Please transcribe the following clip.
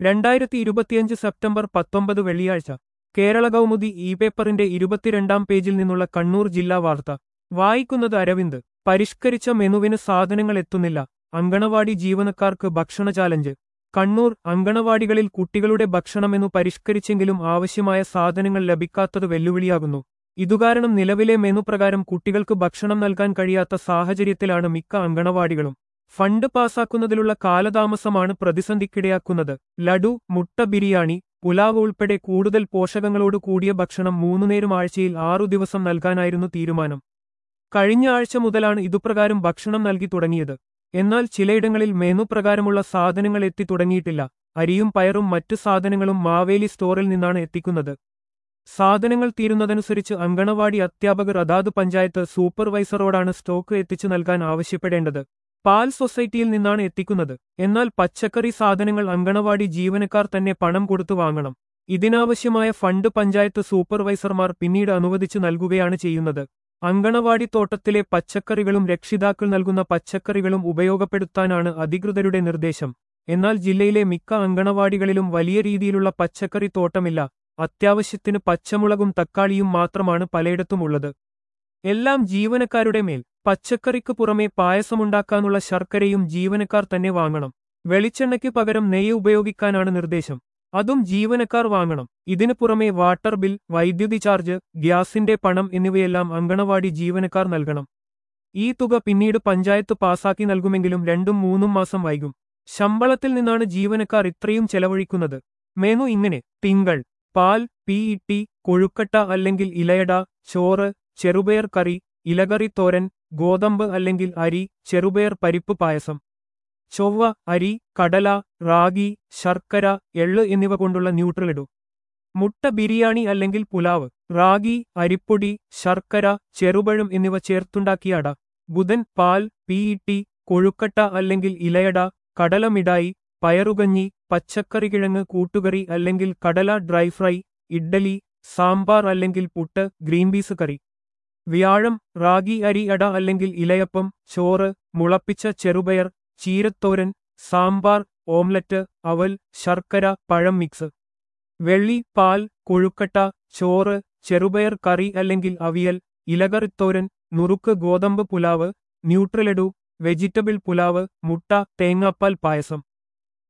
2025 September 19 വെള്ളിയാഴ്ച Kerala Kaumudi E പേപ്പറിന്റെ 22-ാം പേജിൽ നിന്നുള്ള കണ്ണൂർ ജില്ലാ വാർത്ത വായിക്കുന്നത് അരവിന്ദ്. പരിഷ്കരിച്ച മെനുവിന് സാധനങ്ങൾ എത്തുന്നില്ല, അങ്കണവാടി ജീവനക്കാർക്ക് ഭക്ഷണ ചാലഞ്ച്. കണ്ണൂർ. അങ്കണവാടികളിൽ കുട്ടികളുടെ ഭക്ഷണമെന്നു പരിഷ്കരിച്ചെങ്കിലും ആവശ്യമായ സാധനങ്ങൾ ലഭിക്കാത്തത് വെല്ലുവിളിയാകുന്നു. ഇതുകാരണം നിലവിലെ മെനു പ്രകാരം കുട്ടികൾക്ക് ഭക്ഷണം നൽകാൻ കഴിയാത്ത സാഹചര്യത്തിലാണ് മിക്ക അങ്കണവാടികളും. ഫണ്ട് പാസാക്കുന്നതിലുള്ള കാലതാമസമാണ് പ്രതിസന്ധിക്കിടയാക്കുന്നത്. ലഡു, മുട്ട ബിരിയാണി, പുലാവ് ഉൾപ്പെടെ കൂടുതൽ പോഷകങ്ങളോട് കൂടിയ ഭക്ഷണം 3 നേരം ആഴ്ചയിൽ 6 ദിവസം നൽകാനായിരുന്നു തീരുമാനം. കഴിഞ്ഞ ആഴ്ച മുതലാണ് ഇതുപ്രകാരം ഭക്ഷണം നൽകി തുടങ്ങിയത്. എന്നാൽ ചിലയിടങ്ങളിൽ മെനു പ്രകാരമുള്ള സാധനങ്ങൾ എത്തി തുടങ്ങിയിട്ടില്ല. അരിയും പയറും മറ്റു സാധനങ്ങളും മാവേലി സ്റ്റോറിൽ നിന്നാണ് എത്തിക്കുന്നത്. സാധനങ്ങൾ തീരുന്നതനുസരിച്ച് അങ്കണവാടി അധ്യാപകർ അതാത് പഞ്ചായത്ത് സൂപ്പർവൈസറോടാണ് സ്റ്റോക്ക് എത്തിച്ചു നൽകാൻ ആവശ്യപ്പെടേണ്ടത്. പാൽ സൊസൈറ്റിയിൽ നിന്നാണ് എത്തിക്കുന്നത്. എന്നാൽ പച്ചക്കറി സാധനങ്ങൾ അങ്കണവാടി ജീവനക്കാർ തന്നെ പണം കൊടുത്തു വാങ്ങണം. ഇതിനാവശ്യമായ ഫണ്ട് പഞ്ചായത്ത് സൂപ്പർവൈസർമാർ പിന്നീട് അനുവദിച്ചു നൽകുകയാണ് ചെയ്യുന്നത്. അങ്കണവാടി തോട്ടത്തിലെ പച്ചക്കറികളും രക്ഷിതാക്കൾ നൽകുന്ന പച്ചക്കറികളും ഉപയോഗപ്പെടുത്താനാണ് അധികൃതരുടെ നിർദ്ദേശം. എന്നാൽ ജില്ലയിലെ മിക്ക അങ്കണവാടികളിലും വലിയ രീതിയിലുള്ള പച്ചക്കറി തോട്ടമില്ല. അത്യാവശ്യത്തിന് പച്ചമുളകും തക്കാളിയും മാത്രമാണ് പലയിടത്തുമുള്ളത്. എല്ലാം ജീവനക്കാരുടെ മേൽ. പച്ചക്കറിക്ക് പുറമെ പായസമുണ്ടാക്കാനുള്ള ശർക്കരയും ജീവനക്കാർ തന്നെ വാങ്ങണം. വെളിച്ചെണ്ണയ്ക്ക് പകരം നെയ്യ് ഉപയോഗിക്കാനാണ് നിർദ്ദേശം. അതും ജീവനക്കാർ വാങ്ങണം. ഇതിനു പുറമെ വാട്ടർ ബിൽ, വൈദ്യുതി ചാർജ്, ഗ്യാസിന്റെ പണം എന്നിവയെല്ലാം അങ്കണവാടി ജീവനക്കാർ നൽകണം. ഈ തുക പിന്നീട് പഞ്ചായത്ത് പാസാക്കി നൽകുമെങ്കിലും 2-3 മാസം വൈകും. ശമ്പളത്തിൽ നിന്നാണ് ജീവനക്കാർ ഇത്രയും ചെലവഴിക്കുന്നത്. മെനു ഇങ്ങനെ: തിങ്കൾ: പാൽ, പീഇടി, കൊഴുക്കട്ട അല്ലെങ്കിൽ ഇലയട, ചോറ്, ചെറുപയർ കറി, ഇലകറി തോരൻ, ഗോതമ്പ് അല്ലെങ്കിൽ അരി, ചെറുപയർ പരിപ്പ് പായസം. ചൊവ്വ: അരി, കടല, റാഗി, ശർക്കര, എള്ള് എന്നിവ കൊണ്ടുള്ള ന്യൂട്രലഡു. മുട്ട ബിരിയാണി അല്ലെങ്കിൽ പുലാവ്. റാഗി, അരിപ്പൊടി, ശർക്കര, ചെറുപഴം എന്നിവ ചേർത്തുണ്ടാക്കിയ അട. ബുധൻ: പാൽ, പീഇടി, കൊഴുക്കട്ട അല്ലെങ്കിൽ ഇലയട, കടല മിഠായി, പയറുകഞ്ഞി, പച്ചക്കറി കിഴങ്ങ് കൂട്ടുകറി അല്ലെങ്കിൽ കടല ഡ്രൈ ഫ്രൈ, ഇഡ്ഡലി, സാമ്പാർ അല്ലെങ്കിൽ പുട്ട്, ഗ്രീൻ പീസ് കറി. വ്യാഴം: റാഗി അരി അട അല്ലെങ്കിൽ ഇലയപ്പം, ചോറ്, മുളപ്പിച്ച ചെറുപയർ, ചീരത്തോരൻ, സാമ്പാർ, ഓംലറ്റ്, അവൽ, ശർക്കര, പഴം മിക്സ്. വെള്ളി: പാൽ, കൊഴുക്കട്ട, ചോറ്, ചെറുപയർ കറി അല്ലെങ്കിൽ അവിയൽ, ഇലകറിത്തോരൻ, നുറുക്ക് ഗോതമ്പ് പുലാവ്, ന്യൂട്രലഡു, വെജിറ്റബിൾ പുലാവ്, മുട്ട, തേങ്ങാപ്പാൽ പായസം.